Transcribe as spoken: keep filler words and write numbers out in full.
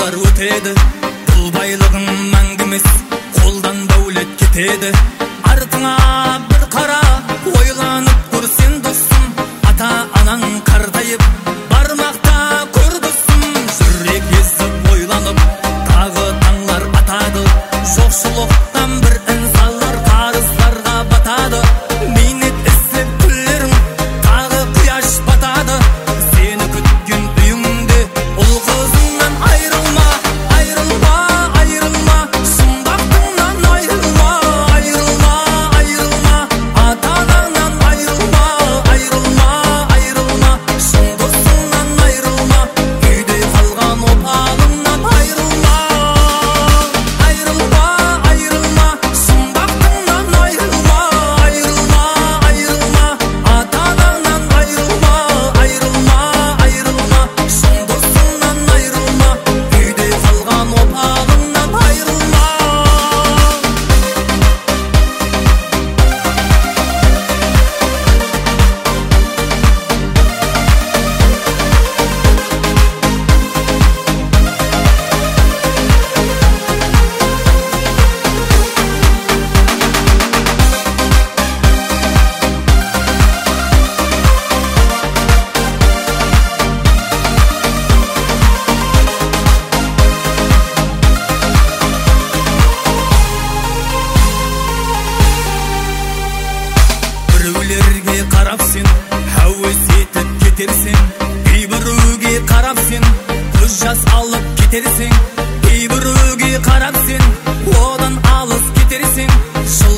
жылдар өтеді, бұл байлығың мәңгі емес, қолдан дәулет кетеді. Артыңа бір қара, ойланып көрсен досым, ата анаң қартайып бармақта көр досым. Жүрек езіп ойланып тағы таңлар атады, жоқшылықтан бір інсалар қарыздарға батады. Бейнет іздеп күллерің тағы құяш батады. Сені күткен үйіңде ұл қызыңнан айрылма, айрылма, айрылма, шындақтыңнан айрылма, айрылма, айрылма, ата-анаңнан айрылма, айрылма, айрылма, шын досыңнан айрылма, үйде қалған опалыңнан айрылма, айрылма, айрылма, шындақтыңнан айрылма, айрылма, айрылма, ата-анаңнан айрылма, айрылма, айрылма, шын досыңнан айрылма, үйде қалған опалыңнан айрылма. Біреулерге қарап сен әуес етіп кетерсің, кейбіреуге қарап сен көз жас алып кетерсің, кейбіреуге қарап сен одан алыс кетерсің.